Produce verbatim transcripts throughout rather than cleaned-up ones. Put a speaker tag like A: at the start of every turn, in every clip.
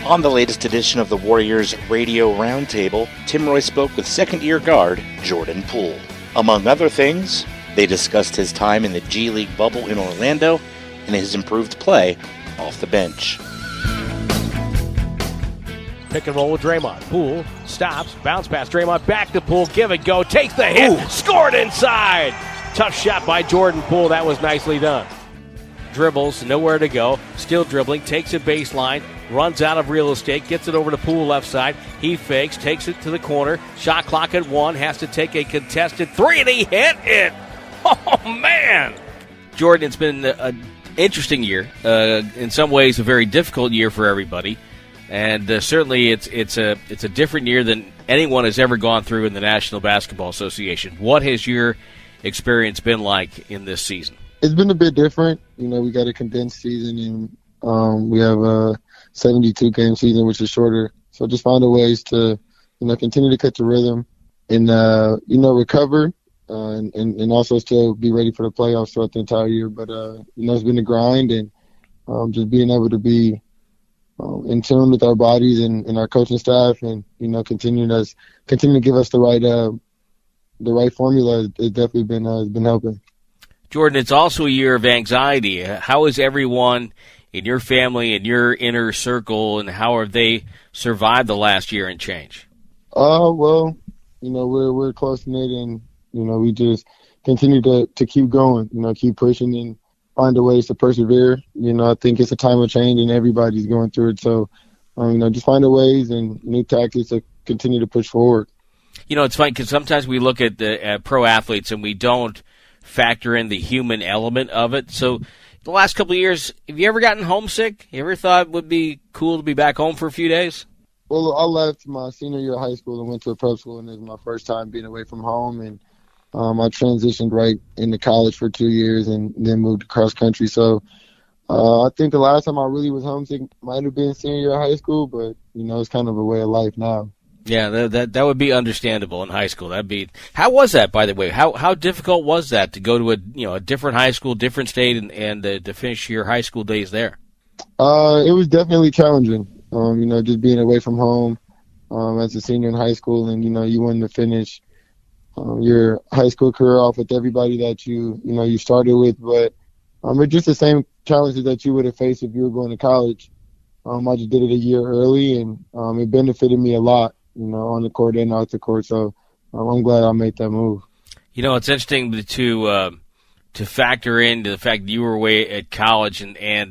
A: On the latest edition of the Warriors Radio Roundtable, Tim Roye spoke with second-year guard Jordan Poole. Among other things, they discussed his time in the G League bubble in Orlando and his improved play off the bench.
B: Pick and roll with Draymond. Poole stops, bounce pass. Draymond back to Poole, give it go, takes the hit, Ooh. Scored inside. Tough shot by Jordan Poole. That was nicely done. Dribbles, nowhere to go, still dribbling, takes it baseline, runs out of real estate, gets it over to Poole left side. He fakes, takes it to the corner. Shot clock at one, has to take a contested three, and he hit it. Oh, man.
C: Jordan, it's been an interesting year. Uh, in some ways, a very difficult year for everybody. And uh, certainly it's it's a it's a different year than anyone has ever gone through in the National Basketball Association. What has your experience been like in this season?
D: It's been a bit different. You know, we got a condensed season, and um, we have a seventy-two game season, which is shorter. So just finding ways to, you know, continue to catch the rhythm and, uh, you know, recover uh, and, and, and also still be ready for the playoffs throughout the entire year. But, uh, you know, it's been a grind, and um, just being able to be um, in tune with our bodies and, and our coaching staff and, you know, continuing us, continue to give us the right uh, the right formula has definitely been, uh, has been helping.
C: Jordan, it's also a year of anxiety. How is everyone in your family, in your inner circle, and how have they survived the last year and change?
D: Uh, well, you know, we're we're close-knit, and, you know, we just continue to, to keep going, you know, keep pushing and find a ways to persevere. You know, I think it's a time of change, and everybody's going through it. So, um, you know, just find a ways and new tactics to continue to push forward.
C: You know, it's funny because sometimes we look at the uh, pro athletes and we don't factor in the human element of it. So the last couple of years, have you ever gotten homesick? You ever thought it would be cool to be back home for a few days?
D: Well, I left my senior year of high school and went to a prep school, and it was my first time being away from home. And um, I transitioned right into college for two years and then moved across country. So uh, I think the last time I really was homesick might have been senior year of high school, but, you know, it's kind of a way of life now.
C: Yeah, that, that that would be understandable in high school. That'd be. How was that, by the way? How how difficult was that to go to a you know a different high school, different state, and and uh, to finish your high school days there?
D: Uh, it was definitely challenging. Um, you know, just being away from home um, as a senior in high school, and you know, you wanted to finish um, your high school career off with everybody that you you know you started with, but um, it's just the same challenges that you would have faced if you were going to college. Um, I just did it a year early, and um, it benefited me a lot. You know, on the court and off the court. So um, I'm glad I made that move.
C: You know, it's interesting to uh, to factor into the fact that you were away at college and and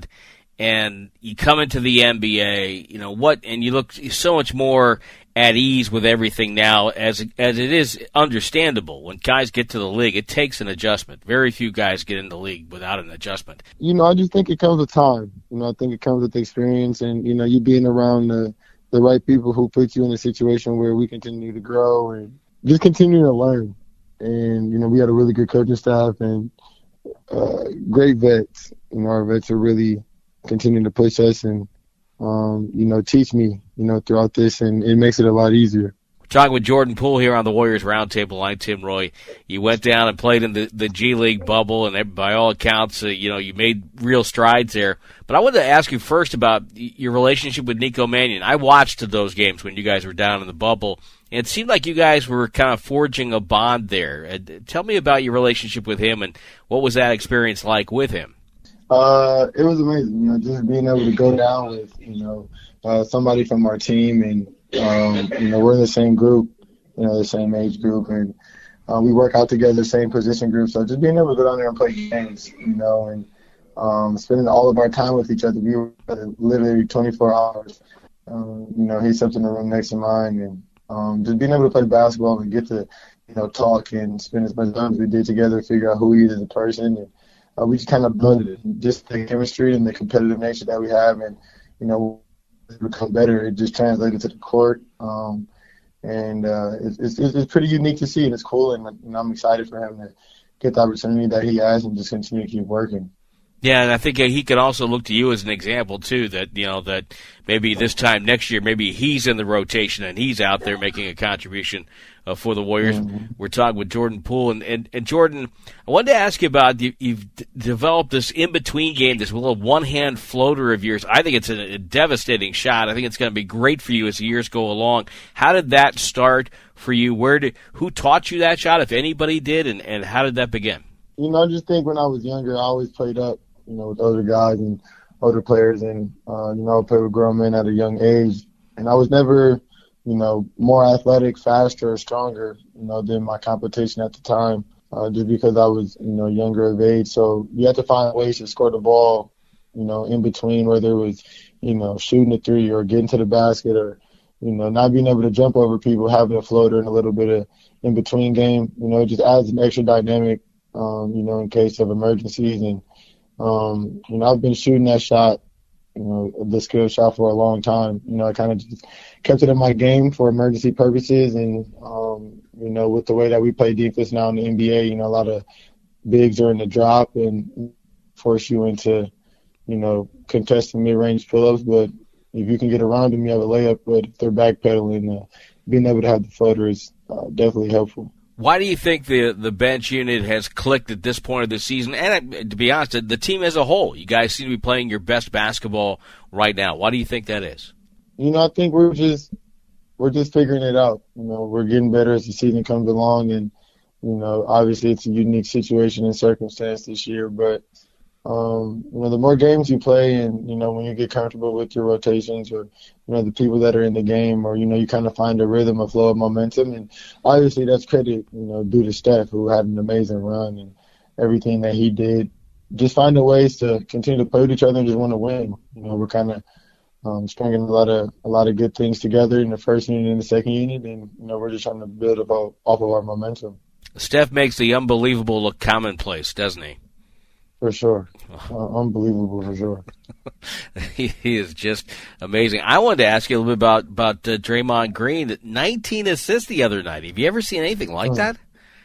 C: and you come into the N B A. You know what? And you look so much more at ease with everything now, as as it is understandable. When guys get to the league, it takes an adjustment. Very few guys get in the league without an adjustment.
D: You know, I just think it comes with time. You know, I think it comes with experience, and you know, you being around the the right people who put you in a situation where we continue to grow and just continue to learn. And, you know, we had a really good coaching staff and uh, great vets. You know, our vets are really continuing to push us and, um, you know, teach me, you know, throughout this, and it makes it a lot easier.
C: Talking with Jordan Poole here on the Warriors Roundtable. I'm Tim Roye. You went down and played in the, the G League bubble, and by all accounts, uh, you know, you made real strides there. But I wanted to ask you first about your relationship with Nico Mannion. I watched those games when you guys were down in the bubble, and it seemed like you guys were kind of forging a bond there. Uh, tell me about your relationship with him, and what was that experience like with him?
D: Uh, it was amazing, you know, just being able to go down with, you know, uh, somebody from our team, and Um, you know, we're in the same group, you know, the same age group, and uh, we work out together, same position group. So just being able to go down there and play games, you know, and um, spending all of our time with each other. We were literally twenty-four hours. Um, you know, he slept in the room next to mine, and um, just being able to play basketball and get to, you know, talk and spend as much time as we did together, figure out who he is as a person, and uh, we just kind of blended it. Just the chemistry and the competitive nature that we have, and you know, become better. It just translated to the court, um, and uh, it's, it's it's pretty unique to see, and it's cool, and, and I'm excited for him to get the opportunity that he has and just continue to keep working.
C: Yeah, and I think he could also look to you as an example too. That you know that maybe this time next year, maybe he's in the rotation and he's out there making a contribution uh, for the Warriors. Mm-hmm. We're talking with Jordan Poole, and, and, and Jordan, I wanted to ask you about you, you've d- developed this in between game, this little one hand floater of yours. I think it's a, a devastating shot. I think it's going to be great for you as the years go along. How did that start for you? Where did who taught you that shot, if anybody did, and, and how did that begin?
D: You know, I just think when I was younger, I always played up, you know, with older guys and older players, and uh, you know, I played with grown men at a young age, and I was never, you know, more athletic, faster, or stronger, you know, than my competition at the time, uh, just because I was, you know, younger of age. So you have to find ways to score the ball, you know, in between, whether it was, you know, shooting a three or getting to the basket, or, you know, not being able to jump over people, having a floater and a little bit of in between game. You know, it just adds an extra dynamic, um, you know, in case of emergencies. And Um, you know, I've been shooting that shot, you know, the skill shot for a long time. You know, I kind of just kept it in my game for emergency purposes. And, um, you know, with the way that we play defense now in the N B A, you know, a lot of bigs are in the drop and force you into, you know, contesting mid-range pull-ups. But if you can get around them, you have a layup. But if they're backpedaling, uh, being able to have the floater is uh, definitely helpful.
C: Why do you think the the bench unit has clicked at this point of the season? And to be honest, the team as a whole, you guys seem to be playing your best basketball right now. Why do you think that is?
D: You know, I think we're just we're just figuring it out. You know, we're getting better as the season comes along, and you know, obviously it's a unique situation and circumstance this year. But um, you know, the more games you play, and you know, when you get comfortable with your rotations, or you know, the people that are in the game, or you know, you kind of find a rhythm, a flow of momentum, and obviously that's credit, you know, due to Steph, who had an amazing run and everything that he did. Just finding ways to continue to play with each other and just want to win. You know, we're kind of um, stringing a lot of a lot of good things together in the first unit and the second unit, and you know, we're just trying to build up off of our momentum.
C: Steph makes the unbelievable look commonplace, doesn't he?
D: For sure. Uh, unbelievable, for sure.
C: he, he is just amazing. I wanted to ask you a little bit about, about uh, Draymond Green. nineteen assists the other night. Have you ever seen anything like that?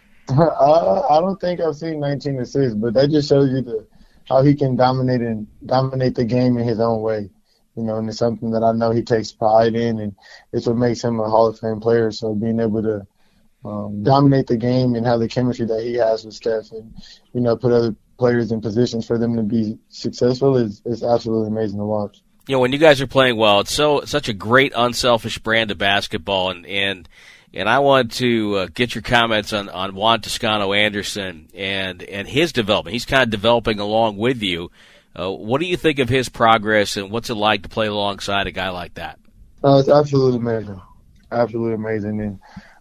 D: Uh, I don't think I've seen nineteen assists, but that just shows you the, how he can dominate and dominate the game in his own way. You know, and it's something that I know he takes pride in, and it's what makes him a Hall of Fame player. So being able to um, dominate the game and have the chemistry that he has with Steph, and, you know, put other players in positions for them to be successful is, is absolutely amazing to watch.
C: You know, when you guys are playing well, it's so such a great unselfish brand of basketball, and and, and I want to uh, get your comments on, on Juan Toscano Anderson and, and his development. He's kind of developing along with you. Uh, what do you think of his progress, and what's it like to play alongside a guy like that?
D: Uh, it's absolutely amazing. Absolutely amazing. And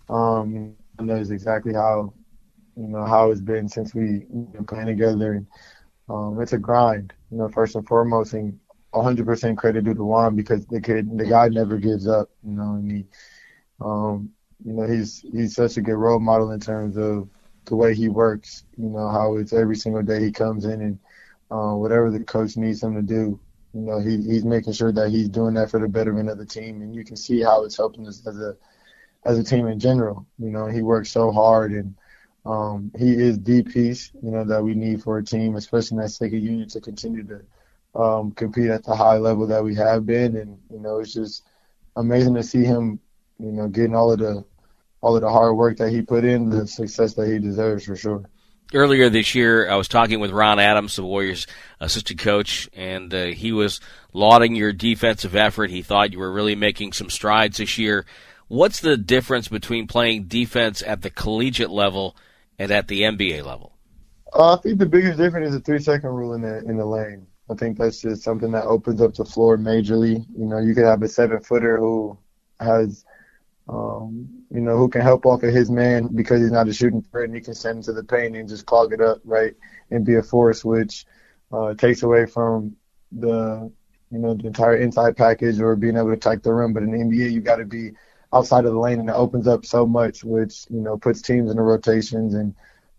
D: um, I know exactly how you know, how it's been since we been playing together. And um, it's a grind, you know, first and foremost, and one hundred percent credit due to Juan, because the kid, the guy never gives up, you know, and he, um, you know, he's, he's such a good role model in terms of the way he works, you know, how it's every single day he comes in and uh, whatever the coach needs him to do, you know, he, he's making sure that he's doing that for the betterment of the team. And you can see how it's helping us as a, as a team in general. You know, he works so hard, and Um, he is the piece, you know, that we need for a team, especially in that second unit, to continue to um, compete at the high level that we have been. And, you know, it's just amazing to see him, you know, getting all of the all of the hard work that he put in, the success that he deserves, for sure.
C: Earlier this year, I was talking with Ron Adams, the Warriors assistant coach, and uh, he was lauding your defensive effort. He thought you were really making some strides this year. What's the difference between playing defense at the collegiate level and at the N B A level?
D: Uh, I think the biggest difference is the three-second rule in the in the lane. I think that's just something that opens up the floor majorly. You know, you could have a seven-footer who has, um, you know, who can help off of his man because he's not a shooting threat, and he can send him to the paint and just clog it up, right, and be a force, which uh, takes away from the, you know, the entire inside package or being able to attack the rim. But in the N B A, you got to be outside of the lane, and it opens up so much, which, you know, puts teams in the rotations, and,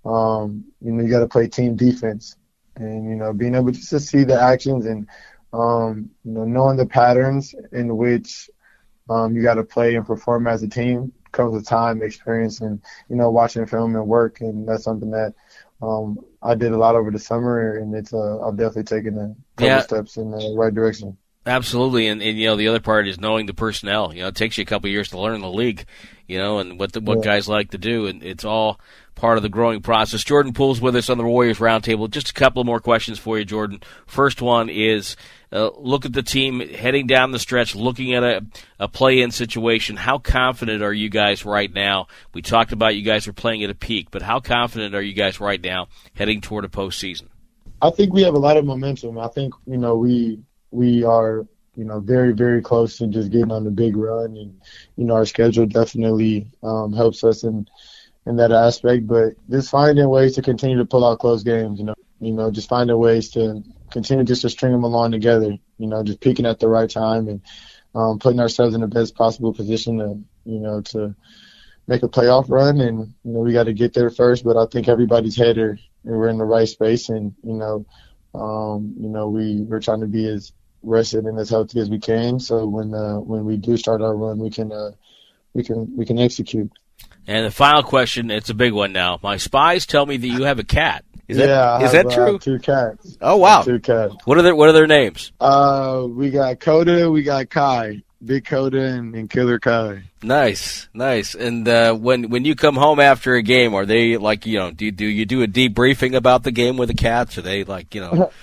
D: um, you know, you got to play team defense. And, you know, being able just to see the actions and, um, you know, knowing the patterns in which um, you got to play and perform as a team comes with time, experience, and, you know, watching film and work. And that's something that um, I did a lot over the summer, and it's uh, I've definitely taken a couple
C: Yeah.
D: steps in the right direction.
C: Absolutely, and, and you know the other part is knowing the personnel. You know, it takes you a couple of years to learn the league, you know, and what the, what
D: Yeah.
C: guys like to do, and it's all part of the growing process. Jordan Poole's with us on the Warriors Roundtable. Just a couple of more questions for you, Jordan. First one is uh, look at the team heading down the stretch, looking at a, a play-in situation. How confident are you guys right now? We talked about you guys are playing at a peak, but how confident are you guys right now heading toward a postseason?
D: I think we have a lot of momentum. I think, you know, we we are, you know, very, very close to just getting on the big run. And, you know, our schedule definitely um, helps us in, in that aspect. But just finding ways to continue to pull out close games, you know, you know, just finding ways to continue just to string them along together, you know, just peaking at the right time and um, putting ourselves in the best possible position to, you know, to make a playoff run. And, you know, we got to get there first. But I think everybody's headed, and we're in the right space. And, you know, um, you know, we, we're trying to be as rested and as healthy as we can, so when uh, when we do start our run, we can uh, we can we can execute.
C: And the final question, it's a big one now. My spies tell me that you have a cat. Is
D: yeah,
C: that
D: I
C: is
D: have,
C: that true?
D: Uh, two cats.
C: Oh wow,
D: two cats.
C: What are their What are their names?
D: Uh, we got Coda, we got Kai, Big Coda, and, and Killer Kai.
C: Nice, nice. And uh, when when you come home after a game, are they like, you know, do you, do you do a debriefing about the game with the cats? Are they like, you know?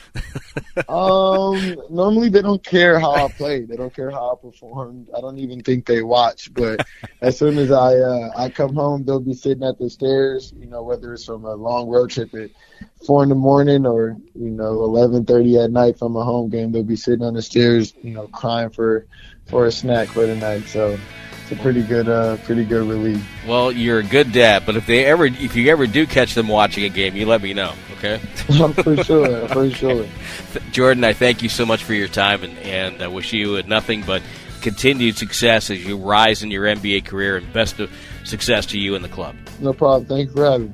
D: um, normally they don't care how I played. They don't care how I performed. I don't even think they watch. But as soon as I uh, I come home, they'll be sitting at the stairs. You know, whether it's from a long road trip at four in the morning or you know eleven thirty at night from a home game, they'll be sitting on the stairs, you know, crying for for a snack for the night. So. It's a pretty good, uh, pretty good relief.
C: Well, you're a good dad, but if they ever, if you ever do catch them watching a game, you let me know, okay?
D: For sure, for sure.
C: Jordan, I thank you so much for your time, and and I wish you nothing but continued success as you rise in your N B A career, and best of success to you and the club.
D: No problem. Thanks for having me.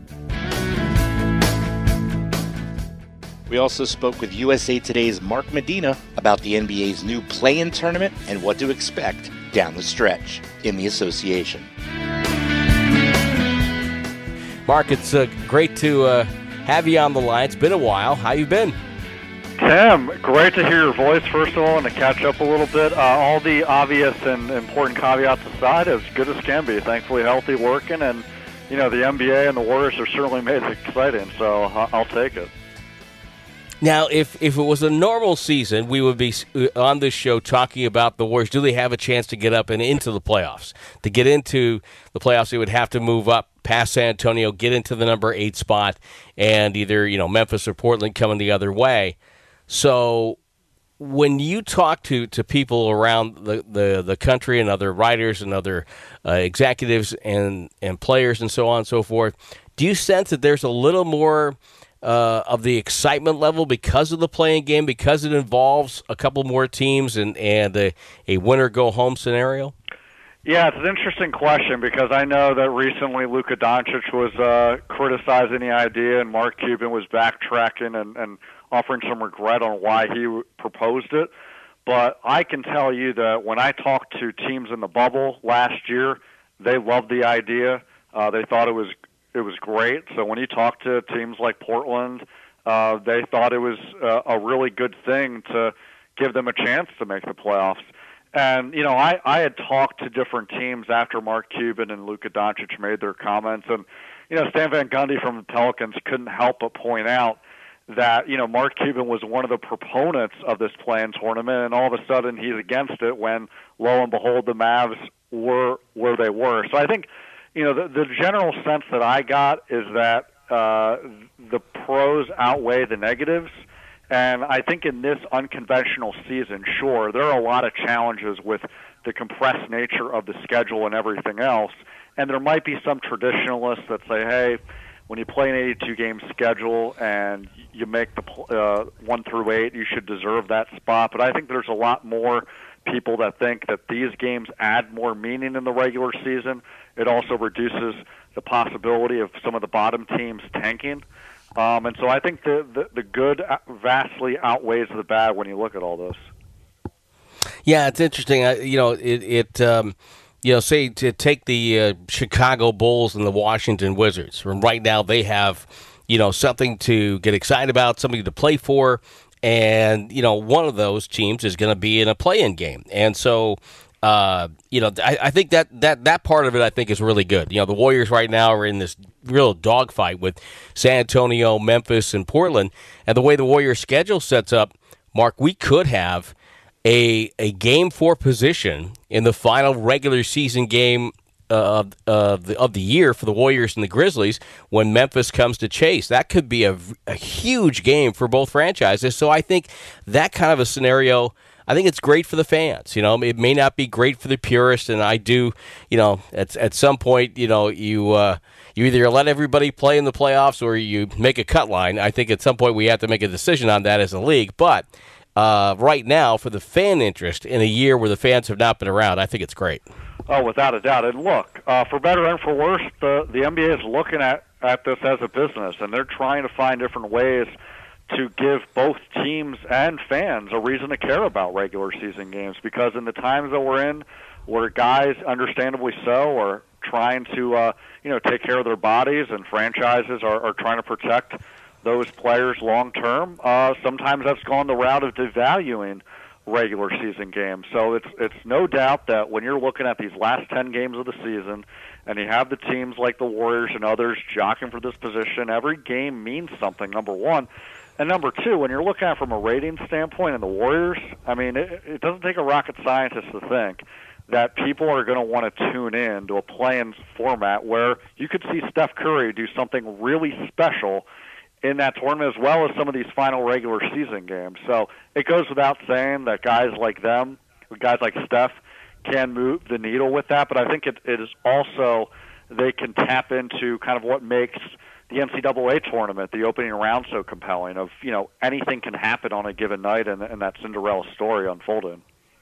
A: We also spoke with U S A Today's Mark Medina about the N B A's new play-in tournament and what to expect down the stretch in the association.
B: Mark, it's uh, great to uh, have you on the line. It's been a while. How you been?
E: Tim, great to hear your voice, first of all, and to catch up a little bit. Uh, all the obvious and important caveats aside, as good as can be. Thankfully healthy, working, and, you know, the N B A and the Warriors have certainly made it exciting, so I'll take it.
B: Now, if, if it was a normal season, we would be on this show talking about the Warriors. Do they have a chance to get up and into the playoffs? To get into the playoffs, they would have to move up past San Antonio, get into the number eight spot, and either, you know, Memphis or Portland coming the other way. So when you talk to, to people around the, the, the country and other writers and other uh, executives and, and players and so on and so forth, do you sense that there's a little more uh, of the excitement level because of the playing game, because it involves a couple more teams and, and a, a winner-go-home scenario?
E: Yeah, it's an interesting question because I know that recently Luka Doncic was uh, criticizing the idea and Mark Cuban was backtracking and, and offering some regret on why he proposed it. But I can tell you that when I talked to teams in the bubble last year, they loved the idea. Uh, they thought it was it was great. So when you talk to teams like Portland, uh, they thought it was uh, a really good thing to give them a chance to make the playoffs. And, you know, I, I had talked to different teams after Mark Cuban and Luka Doncic made their comments. And, you know, Stan Van Gundy from the Pelicans couldn't help but point out that, you know, Mark Cuban was one of the proponents of this play-in tournament, and all of a sudden he's against it when, lo and behold, the Mavs were where they were. So I think, you know, the, the general sense that I got is that uh, the pros outweigh the negatives. And I think in this unconventional season, sure, there are a lot of challenges with the compressed nature of the schedule and everything else. And there might be some traditionalists that say, hey, when you play an eighty-two game schedule and you make the uh, one through eight, you should deserve that spot. But I think there's a lot more people that think that these games add more meaning in the regular season. It also reduces the possibility of some of the bottom teams tanking. Um, and so I think the, the, the good vastly outweighs the bad when you look at all this.
B: Yeah, it's interesting. I, you know, it, it um, you know, say to take the uh, Chicago Bulls and the Washington Wizards. Right now they have, you know, something to get excited about, something to play for. And, you know, one of those teams is going to be in a play-in game. And so, uh, you know, I, I think that, that that part of it, I think, is really good. You know, the Warriors right now are in this real dogfight with San Antonio, Memphis, and Portland. And the way the Warriors' schedule sets up, Mark, we could have a a game four position in the final regular season game uh, of, uh, the, of the year for the Warriors and the Grizzlies when Memphis comes to Chase. That could be a, a huge game for both franchises. So I think that kind of a scenario, I think it's great for the fans. You know, it may not be great for the purists, and I do, you know, at at some point, you know, you uh, you either let everybody play in the playoffs or you make a cut line. I think at some point we have to make a decision on that as a league. But uh, right now, for the fan interest in a year where the fans have not been around, I think it's great.
E: Oh, without a doubt. And look, uh, for better and for worse, the the N B A is looking at, at this as a business, and they're trying to find different ways to give both teams and fans a reason to care about regular season games, because in the times that we're in, where guys, understandably so, are trying to uh, you know take care of their bodies, and franchises are, are trying to protect those players long term, uh, sometimes that's gone the route of devaluing regular season games. So it's it's no doubt that when you're looking at these last ten games of the season, and you have the teams like the Warriors and others jockeying for this position, every game means something, number one. And number two, when you're looking at it from a rating standpoint in the Warriors, I mean, it, it doesn't take a rocket scientist to think that people are going to want to tune in to a play-in format where you could see Steph Curry do something really special in that tournament, as well as some of these final regular season games. So it goes without saying that guys like them, guys like Steph, can move the needle with that, but I think it, it is also they can tap into kind of what makes the N C double A tournament, the opening round, so compelling. Of, you know, anything can happen on a given night, and, and that Cinderella story unfolded.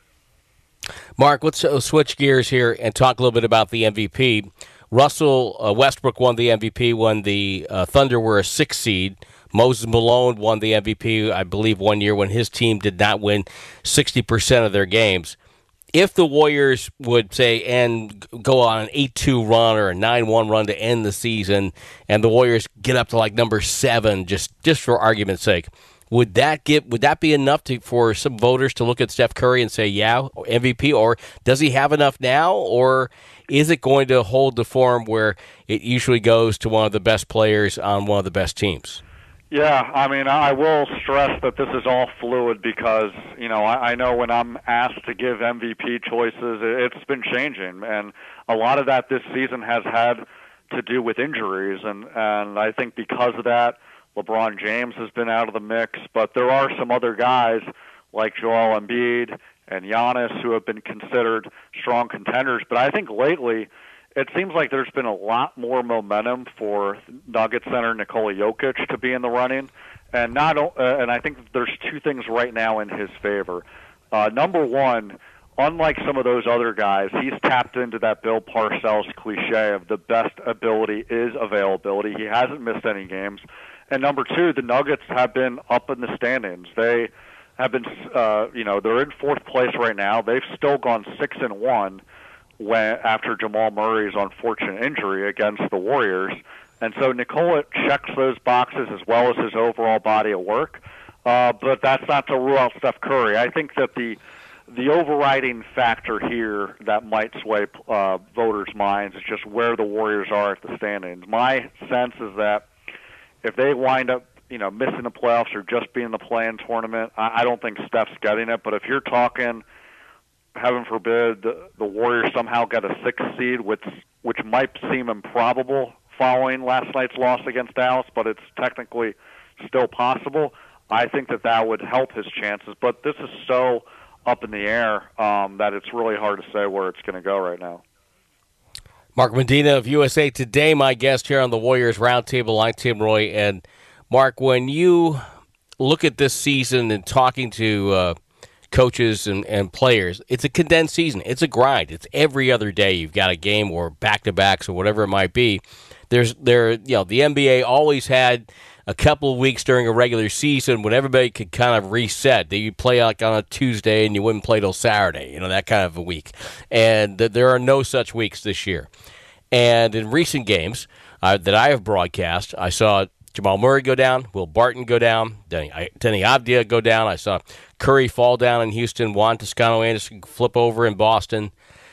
B: Mark, let's uh, switch gears here and talk a little bit about the M V P. Russell uh, Westbrook won the M V P when the uh, Thunder were a six seed. Moses Malone won the M V P, I believe, one year when his team did not win sixty percent of their games. If the Warriors would say and go on an eight two run or a nine one run to end the season, and the Warriors get up to like number seven, just just for argument's sake, would that get would that be enough to, for some voters to look at Steph Curry and say, yeah, M V P, or does he have enough now, or is it going to hold the form where it usually goes to one of the best players on one of the best teams?
E: Yeah, I mean, I will stress that this is all fluid because, you know, I, I know when I'm asked to give M V P choices, it's been changing. And a lot of that this season has had to do with injuries. And, and I think because of that, LeBron James has been out of the mix. But there are some other guys like Joel Embiid and Giannis who have been considered strong contenders. But I think lately it seems like there's been a lot more momentum for Nuggets center Nikola Jokic to be in the running, and not. Uh, and I think there's two things right now in his favor. Uh, number one, unlike some of those other guys, he's tapped into that Bill Parcells cliche of the best ability is availability. He hasn't missed any games. And number two, the Nuggets have been up in the standings. They have been, uh, you know, they're in fourth place right now. They've still gone six and one. When, after Jamal Murray's unfortunate injury against the Warriors. And so Nikola checks those boxes as well as his overall body of work. Uh, but that's not to rule out Steph Curry. I think that the the overriding factor here that might sway uh, voters' minds is just where the Warriors are at the standings. My sense is that if they wind up, you know, missing the playoffs or just being in the play-in tournament, I, I don't think Steph's getting it. But if you're talking, heaven forbid, the, the Warriors somehow get a sixth seed, which which might seem improbable following last night's loss against Dallas, but it's technically still possible. I think that that would help his chances. But this is so up in the air um, that it's really hard to say where it's going to go right now.
B: Mark Medina of U S A Today, my guest here on the Warriors Roundtable. I'm Tim Roy. And, Mark, when you look at this season and talking to uh, coaches and, and players, it's a condensed season. It's a grind. It's every other day. You've got a game or back-to-backs or whatever it might be. There's there, you know, the N B A always had a couple of weeks during a regular season when everybody could kind of reset. You play like on a Tuesday and you wouldn't play till Saturday, you know, that kind of a week. And there are no such weeks this year. And in recent games uh, that I have broadcast, I saw Jamal Murray go down, Will Barton go down, Denny, Denny Avdia go down. I saw Curry fall down in Houston, Juan Toscano-Anderson flip over in Boston.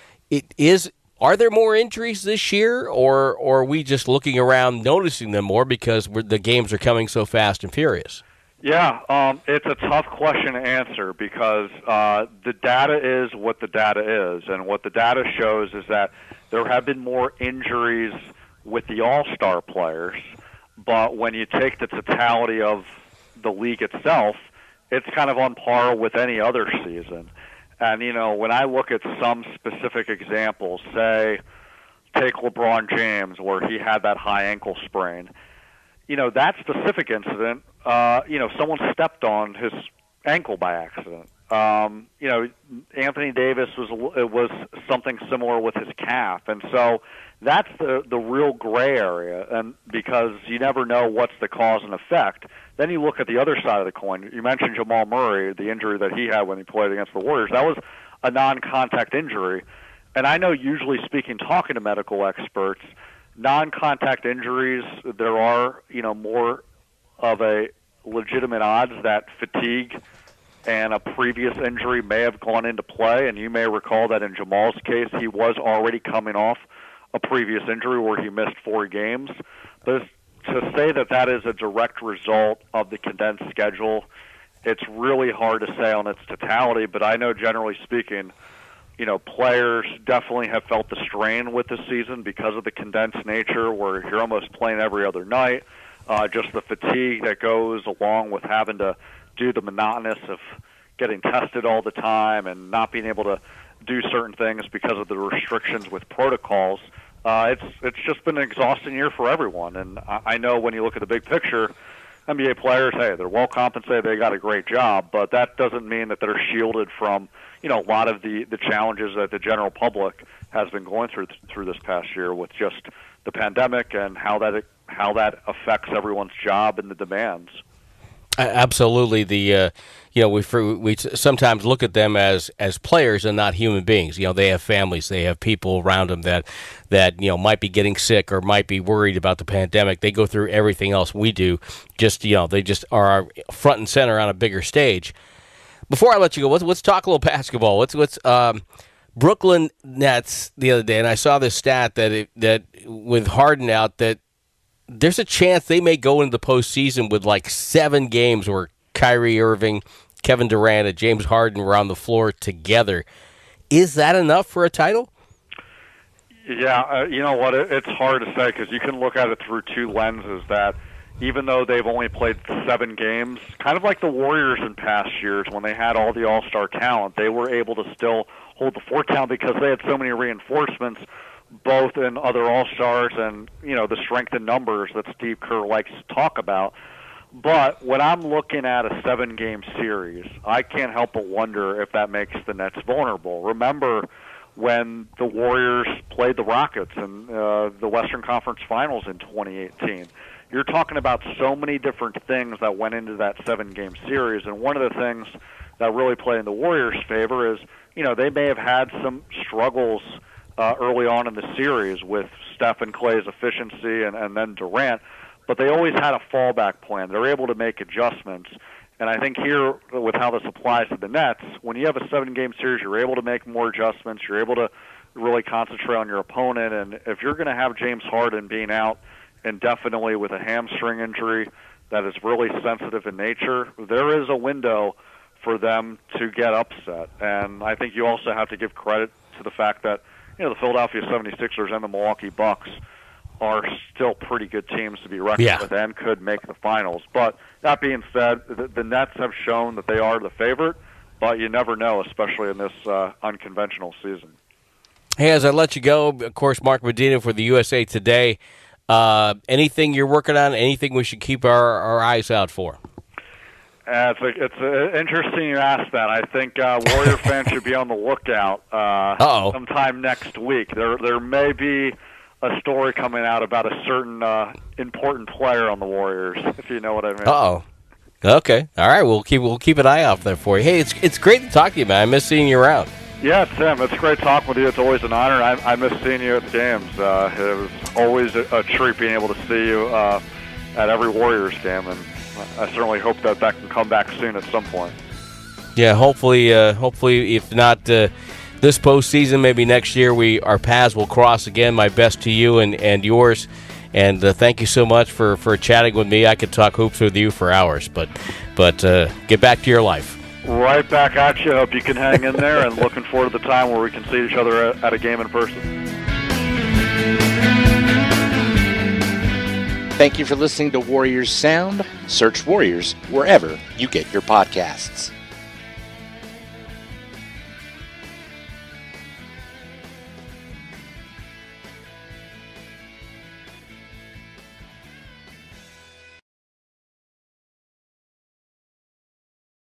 B: It is. Are there more injuries this year, or, or are we just looking around noticing them more because we're, the games are coming so fast and furious?
E: Yeah, um, it's a tough question to answer because uh, the data is what the data is, and what the data shows is that there have been more injuries with the all-star players, but when you take the totality of the league itself, it's kind of on par with any other season. And, you know, when I look at some specific examples, say, take LeBron James where he had that high ankle sprain, you know, that specific incident, uh, you know, someone stepped on his ankle by accident. Um, you know, Anthony Davis was it was something similar with his calf, and so that's the the real gray area. And because you never know what's the cause and effect, then you look at the other side of the coin. You mentioned Jamal Murray, the injury that he had when he played against the Warriors. That was a non-contact injury, and I know, usually speaking, talking to medical experts, non-contact injuries, there are you know more of a legitimate odds that fatigue and a previous injury may have gone into play, and you may recall that in Jamal's case, he was already coming off a previous injury where he missed four games. But to say that that is a direct result of the condensed schedule, it's really hard to say on its totality, but I know generally speaking, you know, players definitely have felt the strain with this season because of the condensed nature where you're almost playing every other night, uh, just the fatigue that goes along with having to do the monotonous of getting tested all the time and not being able to do certain things because of the restrictions with protocols. Uh, it's it's just been an exhausting year for everyone. And I, I know when you look at the big picture, N B A players, hey, they're well compensated, they got a great job, but that doesn't mean that they're shielded from, you know, a lot of the, the challenges that the general public has been going through through this past year with just the pandemic and how that how that affects everyone's job and the demands.
B: Absolutely. The uh, you know we we sometimes look at them as, as players and not human beings. You know, they have families, they have people around them that that you know might be getting sick or might be worried about the pandemic. They go through everything else we do. Just you know, they just are front and center on a bigger stage. Before I let you go, let's let's talk a little basketball. Let's let's um, Brooklyn Nets the other day, and I saw this stat that it, that with Harden out that. There's a chance they may go into the postseason with like seven games where Kyrie Irving, Kevin Durant, and James Harden were on the floor together. Is that enough for a title?
E: Yeah, uh, you know what? It, it's hard to say because you can look at it through two lenses that even though they've only played seven games, kind of like the Warriors in past years when they had all the all-star talent, they were able to still hold the fort down because they had so many reinforcements both in other All-Stars and, you know, the strength in numbers that Steve Kerr likes to talk about. But when I'm looking at a seven-game series, I can't help but wonder if that makes the Nets vulnerable. Remember when the Warriors played the Rockets in uh, the Western Conference Finals in twenty eighteen. You're talking about so many different things that went into that seven-game series, and one of the things that really played in the Warriors' favor is, you know, they may have had some struggles Uh, early on in the series with Steph and Clay's efficiency and, and then Durant, but they always had a fallback plan. They're able to make adjustments. And I think here, with how this applies to the Nets, when you have a seven-game series, you're able to make more adjustments. You're able to really concentrate on your opponent. And if you're going to have James Harden being out indefinitely with a hamstring injury that is really sensitive in nature, there is a window for them to get upset. And I think you also have to give credit to the fact that you know, the Philadelphia seventy-sixers and the Milwaukee Bucks are still pretty good teams to be reckoned
B: yeah.
E: with and could make the finals. But that being said, the, the Nets have shown that they are the favorite, but you never know, especially in this uh, unconventional season.
B: Hey, as I let you go, of course, Mark Medina for the U S A Today. Uh, anything you're working on, anything we should keep our, our eyes out for?
E: Uh, it's a, it's a, interesting you asked that. I think uh, Warrior fans should be on the lookout uh, sometime next week. There there may be a story coming out about a certain uh, important player on the Warriors, if you know what I mean.
B: Uh-oh. Okay. All right. We'll keep we'll keep an eye out there for you. Hey, it's it's great to talk to you, man. I miss seeing you around.
E: Yeah, Tim, it's great talking with you. It's always an honor. I, I miss seeing you at the games. Uh, it was always a, a treat being able to see you. Uh, at every Warriors game, and I certainly hope that that can come back soon at some point.
B: Yeah, hopefully, uh, hopefully, if not uh, this postseason, maybe next year, we our paths will cross again. My best to you and, and yours, and uh, thank you so much for, for chatting with me. I could talk hoops with you for hours, but but uh, get back to your life.
E: Right back at you. Hope you can hang in there, and looking forward to the time where we can see each other at, at a game in person.
A: Thank you for listening to Warriors Sound. Search Warriors wherever you get your podcasts.